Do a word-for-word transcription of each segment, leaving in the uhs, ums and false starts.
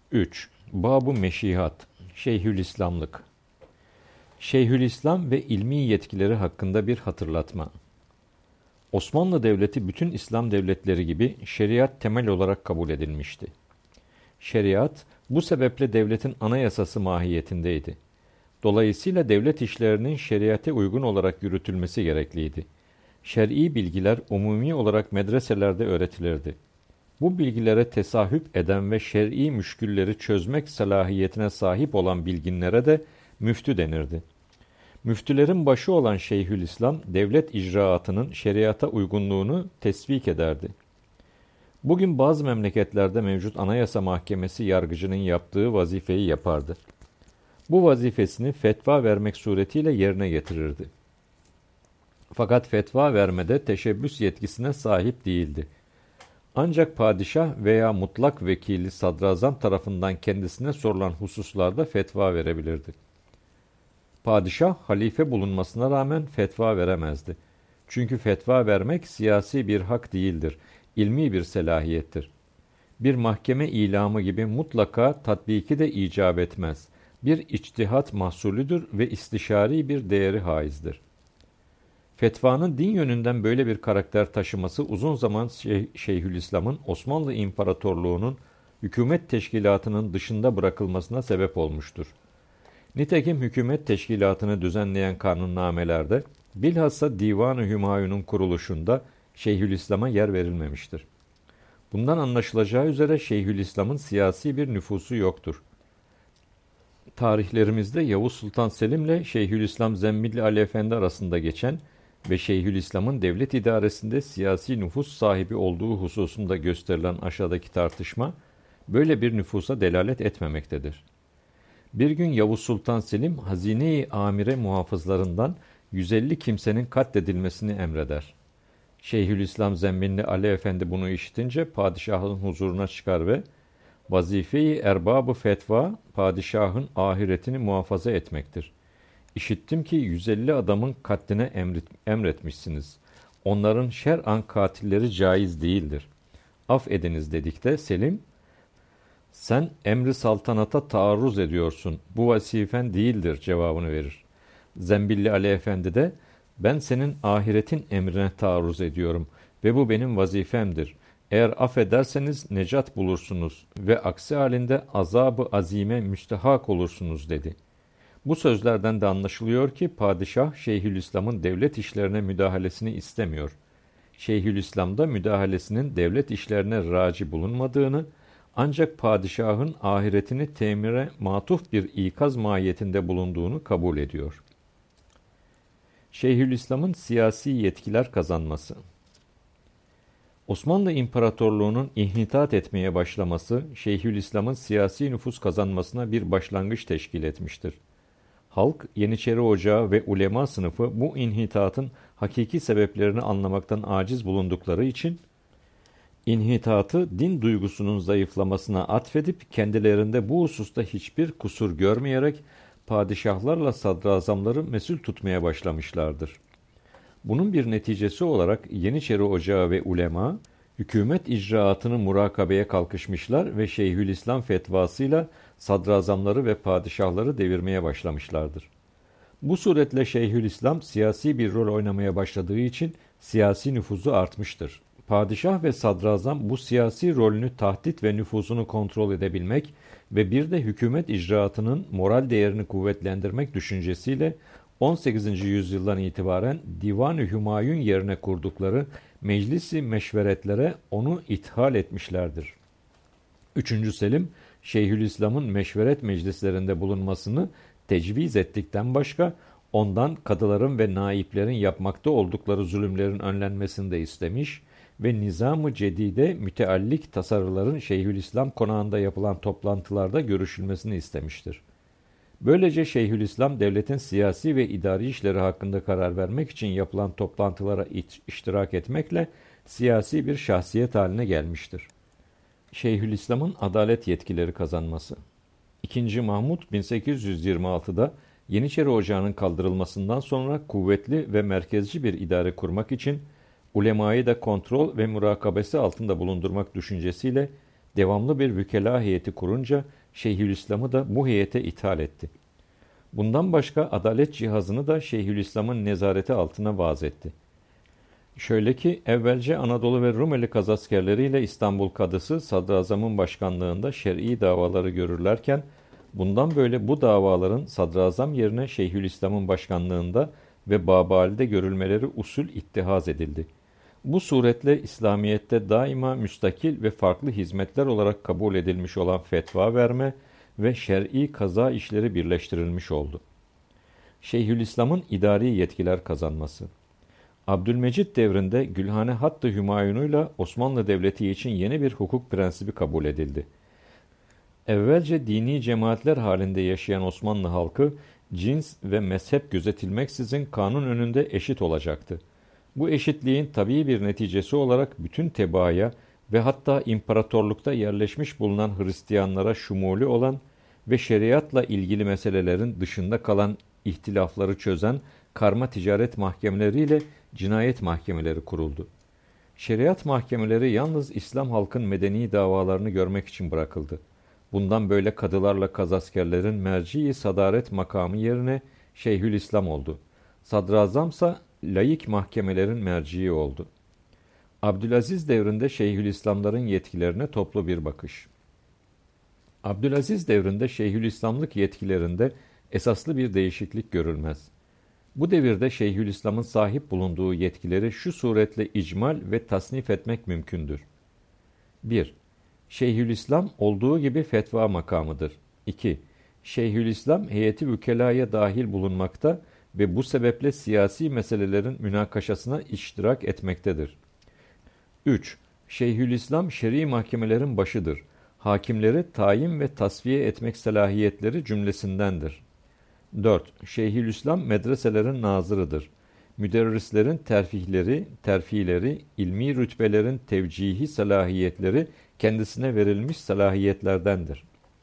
üç. Bab-ı Meşihat, Şeyhülislamlık. Şeyhülislam ve ilmi yetkileri hakkında bir hatırlatma. Osmanlı Devleti bütün İslam devletleri gibi şeriat temel olarak kabul edilmişti. Şeriat, bu sebeple devletin anayasası mahiyetindeydi. Dolayısıyla devlet işlerinin şeriate uygun olarak yürütülmesi gerekliydi. Şer'i bilgiler umumi olarak medreselerde öğretilirdi. Bu bilgilere tesahüp eden ve şer'i müşkülleri çözmek salahiyetine sahip olan bilginlere de müftü denirdi. Müftülerin başı olan Şeyhülislam, devlet icraatının şeriata uygunluğunu tesvik ederdi. Bugün bazı memleketlerde mevcut Anayasa Mahkemesi yargıcının yaptığı vazifeyi yapardı. Bu vazifesini fetva vermek suretiyle yerine getirirdi. Fakat fetva vermede teşebbüs yetkisine sahip değildi. Ancak padişah veya mutlak vekili sadrazam tarafından kendisine sorulan hususlarda fetva verebilirdi. Padişah, halife bulunmasına rağmen fetva veremezdi. Çünkü fetva vermek siyasi bir hak değildir, ilmi bir selahiyettir. Bir mahkeme ilamı gibi mutlaka tatbiki de icap etmez. Bir içtihat mahsulüdür ve istişari bir değeri haizdir. Fetvanın din yönünden böyle bir karakter taşıması uzun zaman Şeyh, Şeyhülislam'ın Osmanlı İmparatorluğu'nun hükümet teşkilatının dışında bırakılmasına sebep olmuştur. Nitekim hükümet teşkilatını düzenleyen kanunnamelerde, bilhassa Divan-ı Hümayun'un kuruluşunda Şeyhülislam'a yer verilmemiştir. Bundan anlaşılacağı üzere Şeyhülislam'ın siyasi bir nüfusu yoktur. Tarihlerimizde Yavuz Sultan Selim ile Şeyhülislam Zembilli Ali Efendi arasında geçen ve Şeyhülislam'ın devlet idaresinde siyasi nüfus sahibi olduğu hususunda gösterilen aşağıdaki tartışma, böyle bir nüfusa delalet etmemektedir. Bir gün Yavuz Sultan Selim, hazine-i amire muhafızlarından yüz elli kimsenin katledilmesini emreder. Şeyhülislam Zembilli Ali Efendi bunu işitince padişahın huzuruna çıkar ve vazife-i erbab-ı fetva, padişahın ahiretini muhafaza etmektir. İşittim ki yüz elli adamın katline emret, emretmişsiniz. Onların şer'an katilleri caiz değildir. Af ediniz dedikte Selim, sen emri saltanata taarruz ediyorsun, bu vazifen değildir cevabını verir. Zembilli Ali Efendi de, ben senin ahiretin emrine taarruz ediyorum ve bu benim vazifemdir. Eğer affederseniz necat bulursunuz ve aksi halinde azab-ı azime müstehak olursunuz dedi. Bu sözlerden de anlaşılıyor ki padişah Şeyhülislam'ın devlet işlerine müdahalesini istemiyor. Şeyhülislam'da müdahalesinin devlet işlerine raci bulunmadığını, ancak padişahın ahiretini temire matuf bir ikaz mahiyetinde bulunduğunu kabul ediyor. Şeyhülislam'ın siyasi yetkiler kazanması. Osmanlı İmparatorluğu'nun ihnitat etmeye başlaması, Şeyhülislam'ın siyasi nüfus kazanmasına bir başlangıç teşkil etmiştir. Halk, Yeniçeri Ocağı ve ulema sınıfı bu inhitatın hakiki sebeplerini anlamaktan aciz bulundukları için, inhitatı din duygusunun zayıflamasına atfedip kendilerinde bu hususta hiçbir kusur görmeyerek padişahlarla sadrazamları mesul tutmaya başlamışlardır. Bunun bir neticesi olarak Yeniçeri Ocağı ve ulema, hükümet icraatını murakabeye kalkışmışlar ve Şeyhülislam fetvasıyla sadrazamları ve padişahları devirmeye başlamışlardır. Bu suretle Şeyhülislam siyasi bir rol oynamaya başladığı için siyasi nüfuzu artmıştır. Padişah ve sadrazam bu siyasi rolünü tahdit ve nüfuzunu kontrol edebilmek ve bir de hükümet icraatının moral değerini kuvvetlendirmek düşüncesiyle on sekizinci yüzyıldan itibaren Divan-ı Hümayun yerine kurdukları meclis-i meşveretlere onu ithal etmişlerdir. Üçüncü Selim, Şeyhülislam'ın meşveret meclislerinde bulunmasını tecviz ettikten başka, ondan kadıların ve naiplerin yapmakta oldukları zulümlerin önlenmesini de istemiş ve nizam-ı cedide müteallik tasarıların Şeyhülislam konağında yapılan toplantılarda görüşülmesini istemiştir. Böylece Şeyhülislam devletin siyasi ve idari işleri hakkında karar vermek için yapılan toplantılara iştirak etmekle siyasi bir şahsiyet haline gelmiştir. Şeyhülislam'ın adalet yetkileri kazanması. İkinci Mahmud bin sekiz yüz yirmi altıda Yeniçeri Ocağı'nın kaldırılmasından sonra kuvvetli ve merkezci bir idare kurmak için ulemayı da kontrol ve murakabesi altında bulundurmak düşüncesiyle devamlı bir vükela heyeti kurunca Şeyhülislam'ı da bu heyete ithal etti. Bundan başka adalet cihazını da Şeyhülislam'ın nezareti altına vaz etti. Şöyle ki evvelce Anadolu ve Rumeli kazaskerleriyle İstanbul Kadısı Sadrazam'ın başkanlığında şer'i davaları görürlerken bundan böyle bu davaların Sadrazam yerine Şeyhülislam'ın başkanlığında ve Babali'de görülmeleri usul ittihaz edildi. Bu suretle İslamiyet'te daima müstakil ve farklı hizmetler olarak kabul edilmiş olan fetva verme ve şer'i kaza işleri birleştirilmiş oldu. Şeyhülislam'ın idari yetkiler kazanması. Abdülmecit devrinde Gülhane Hattı Hümayun'uyla Osmanlı Devleti için yeni bir hukuk prensibi kabul edildi. Evvelce dini cemaatler halinde yaşayan Osmanlı halkı, cins ve mezhep gözetilmeksizin kanun önünde eşit olacaktı. Bu eşitliğin tabii bir neticesi olarak bütün tebaaya ve hatta imparatorlukta yerleşmiş bulunan Hristiyanlara şumulü olan ve şeriatla ilgili meselelerin dışında kalan ihtilafları çözen karma ticaret mahkemeleriyle cinayet mahkemeleri kuruldu. Şeriat mahkemeleri yalnız İslam halkın medeni davalarını görmek için bırakıldı. Bundan böyle kadılarla kazaskerlerin merci-i sadaret makamı yerine Şeyhülislam oldu. Sadrazamsa laik mahkemelerin merciği oldu. Abdülaziz devrinde Şeyhülislamların yetkilerine toplu bir bakış. Abdülaziz devrinde Şeyhülislamlık yetkilerinde esaslı bir değişiklik görülmez. Bu devirde Şeyhülislam'ın sahip bulunduğu yetkileri şu suretle icmal ve tasnif etmek mümkündür. bir. Şeyhülislam olduğu gibi fetva makamıdır. iki. Şeyhülislam heyeti vükelaya dahil bulunmakta ve bu sebeple siyasi meselelerin münakaşasına iştirak etmektedir. üç. Şeyhülislam şer'i mahkemelerin başıdır. Hakimleri tayin ve tasfiye etmek selahiyetleri cümlesindendir. dört. Şeyhülislam medreselerin nazırıdır. Müderrislerin terfihleri, terfileri, ilmi rütbelerin tevcihi selahiyetleri kendisine verilmiş selahiyetlerdendir.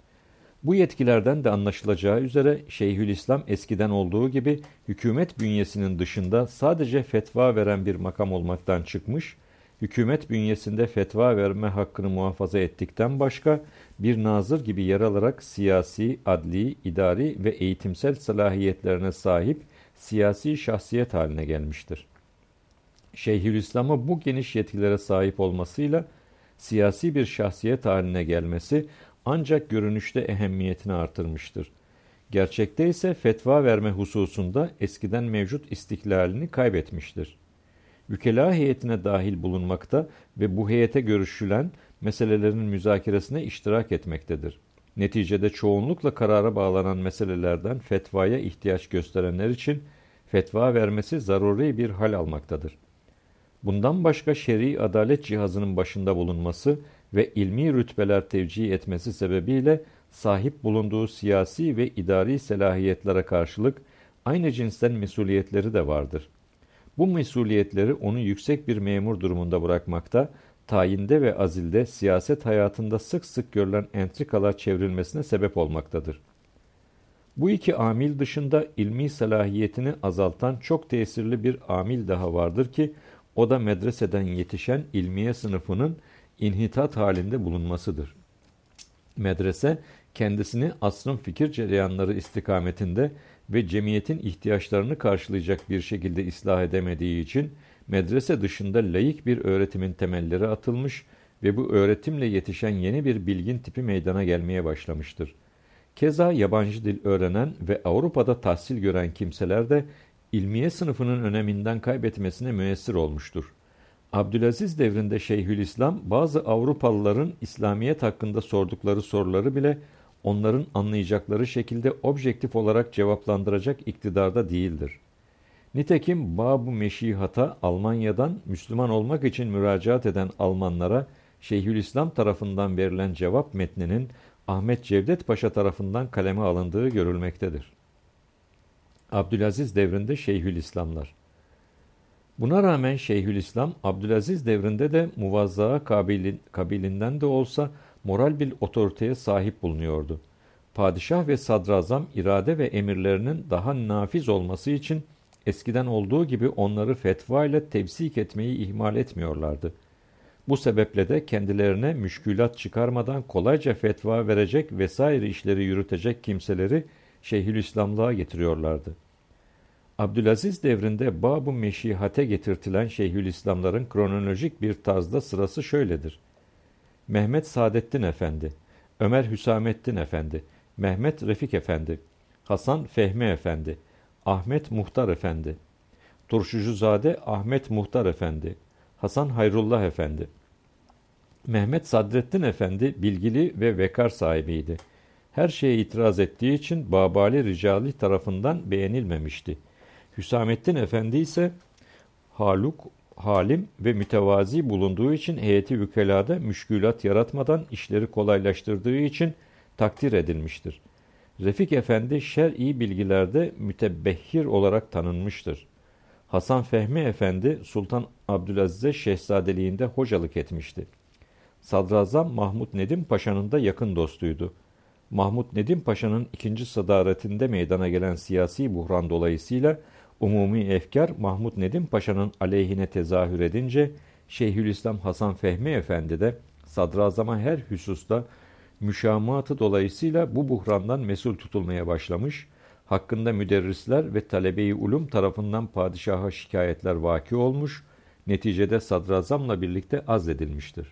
Bu yetkilerden de anlaşılacağı üzere Şeyhülislam eskiden olduğu gibi hükümet bünyesinin dışında sadece fetva veren bir makam olmaktan çıkmış, hükümet bünyesinde fetva verme hakkını muhafaza ettikten başka bir nazır gibi yer alarak siyasi, adli, idari ve eğitimsel salahiyetlerine sahip siyasi şahsiyet haline gelmiştir. Şeyhülislam'a bu geniş yetkilere sahip olmasıyla siyasi bir şahsiyet haline gelmesi ancak görünüşte ehemmiyetini artırmıştır. Gerçekte ise fetva verme hususunda eskiden mevcut istiklalini kaybetmiştir. Vükela heyetine dahil bulunmakta ve bu heyete görüşülen meselelerin müzakeresine iştirak etmektedir. Neticede çoğunlukla karara bağlanan meselelerden fetvaya ihtiyaç gösterenler için fetva vermesi zaruri bir hal almaktadır. Bundan başka şer'i adalet cihazının başında bulunması ve ilmi rütbeler tevcih etmesi sebebiyle sahip bulunduğu siyasi ve idari selahiyetlere karşılık aynı cinsten mesuliyetleri de vardır. Bu mesuliyetleri onu yüksek bir memur durumunda bırakmakta, tayinde ve azilde siyaset hayatında sık sık görülen entrikalar çevrilmesine sebep olmaktadır. Bu iki amil dışında ilmi salahiyetini azaltan çok tesirli bir amil daha vardır ki, o da medreseden yetişen ilmiye sınıfının inhitat halinde bulunmasıdır. Medrese, kendisini asrın fikir cereyanları istikametinde ve cemiyetin ihtiyaçlarını karşılayacak bir şekilde ıslah edemediği için, medrese dışında laik bir öğretimin temelleri atılmış ve bu öğretimle yetişen yeni bir bilgin tipi meydana gelmeye başlamıştır. Keza yabancı dil öğrenen ve Avrupa'da tahsil gören kimseler de ilmiye sınıfının öneminden kaybetmesine müessir olmuştur. Abdülaziz devrinde Şeyhülislam bazı Avrupalıların İslamiyet hakkında sordukları soruları bile onların anlayacakları şekilde objektif olarak cevaplandıracak iktidarda değildir. Nitekim Bab-ı Meşihat'a Almanya'dan Müslüman olmak için müracaat eden Almanlara Şeyhülislam tarafından verilen cevap metninin Ahmet Cevdet Paşa tarafından kaleme alındığı görülmektedir. Abdülaziz devrinde Şeyhülislamlar. Buna rağmen Şeyhülislam, Abdülaziz devrinde de muvazzaa kabili, kabilinden de olsa moral bir otoriteye sahip bulunuyordu. Padişah ve sadrazam irade ve emirlerinin daha nafiz olması için eskiden olduğu gibi onları fetva ile tevsik etmeyi ihmal etmiyorlardı. Bu sebeple de kendilerine müşkülat çıkarmadan kolayca fetva verecek vesaire işleri yürütecek kimseleri Şeyhülislamlığa getiriyorlardı. Abdülaziz devrinde Bab-ı Meşihate getirtilen Şeyhülislamların kronolojik bir tarzda sırası şöyledir: Mehmet Saadettin Efendi, Ömer Hüsamettin Efendi, Mehmet Refik Efendi, Hasan Fehmi Efendi, Ahmet Muhtar Efendi, Turşucuzade Ahmet Muhtar Efendi, Hasan Hayrullah Efendi. Mehmet Sadrettin Efendi bilgili ve vekar sahibiydi. Her şeye itiraz ettiği için Babali Ricali tarafından beğenilmemişti. Hüsamettin Efendi ise haluk, halim ve mütevazi bulunduğu için heyeti vükelada müşkülat yaratmadan işleri kolaylaştırdığı için takdir edilmiştir. Refik Efendi şer'i bilgilerde mütebbehhir olarak tanınmıştır. Hasan Fehmi Efendi Sultan Abdülaziz'e şehzadeliğinde hocalık etmişti. Sadrazam Mahmud Nedim Paşa'nın da yakın dostuydu. Mahmud Nedim Paşa'nın ikinci sadaretinde meydana gelen siyasi buhran dolayısıyla umumi efkar Mahmud Nedim Paşa'nın aleyhine tezahür edince Şeyhülislam Hasan Fehmi Efendi de sadrazama her hususta müşamatı dolayısıyla bu buhrandan mesul tutulmaya başlamış, hakkında müderrisler ve talebe-i ulum tarafından padişaha şikayetler vaki olmuş, neticede sadrazamla birlikte azledilmiştir.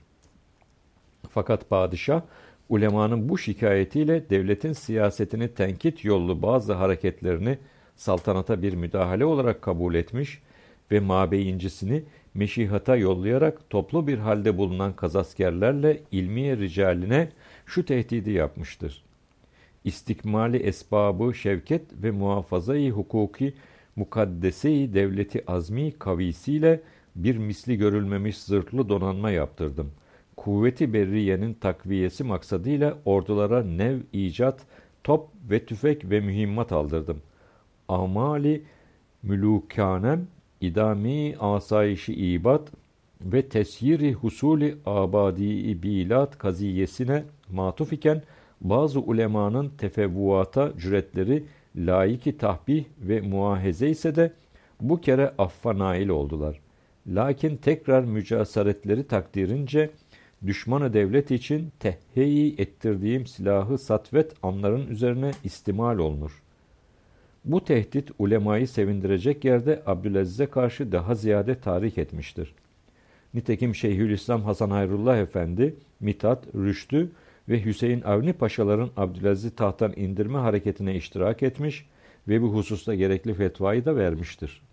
Fakat padişah, ulemanın bu şikayetiyle devletin siyasetini tenkit yollu bazı hareketlerini saltanata bir müdahale olarak kabul etmiş ve mabeyincisini meşihata yollayarak toplu bir halde bulunan kazaskerlerle ilmiye ricaline şu tehdidi yapmıştır: İstikmali esbabı şevket ve muhafazayı hukuki mukaddeseyi devleti azmi kavisiyle bir misli görülmemiş zırhlı donanma yaptırdım. Kuvveti berriyenin takviyesi maksadıyla ordulara nev icat, top ve tüfek ve mühimmat aldırdım. Amali mülûkânem, idâmi asayişi ibad ve tesyiri husuli abadi bilat kaziyesine matuf iken bazı ulemanın tefevvuata cüretleri layık-ı tahbih ve muahize ise de bu kere affa nail oldular. Lakin tekrar mücasaretleri takdirince düşmanı devlet için tehheyi ettirdiğim silahı satvet anların üzerine istimal olunur. Bu tehdit ulemayı sevindirecek yerde Abdülaziz'e karşı daha ziyade tahrik etmiştir. Nitekim Şeyhülislam Hasan Hayrullah Efendi, Mithat, Rüştü ve Hüseyin Avni Paşaların Abdülaziz'i tahttan indirme hareketine iştirak etmiş ve bu hususta gerekli fetvayı da vermiştir.